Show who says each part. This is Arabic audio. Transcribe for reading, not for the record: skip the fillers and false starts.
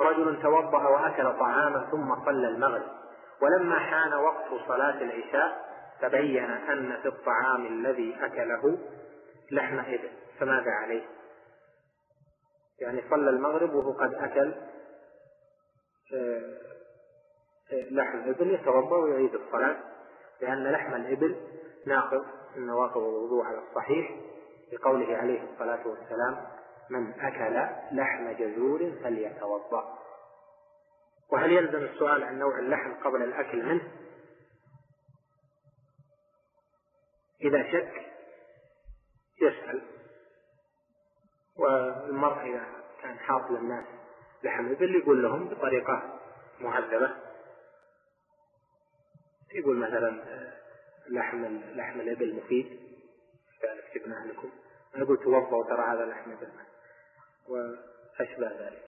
Speaker 1: رجل توضأ وأكل طعاما ثم صلى المغرب، ولما حان وقت صلاة العشاء تبين أن في الطعام الذي أكله لحم إبل، فماذا عليه؟ يعني صلى المغرب وهو قد أكل لحم الإبل، يتوضأ ويعيد الصلاة، لأن لحم الإبل ناقض من نواقض الوضوء على الصحيح، بقوله عليه الصلاة والسلام: من أكل لحم جزور فليتوضأ. وهل يلزم السؤال عن نوع اللحم قبل الأكل منه؟ إذا شك يسأل. والمرء إذا كان حاصل الناس لحم إبل يقول لهم بطريقة مهذبة، يقول مثلا لحم الإبل مفيد فلذلك جبناه لكم، يقول توضأوا ترى هذا لحم إبل وأشبه ذلك.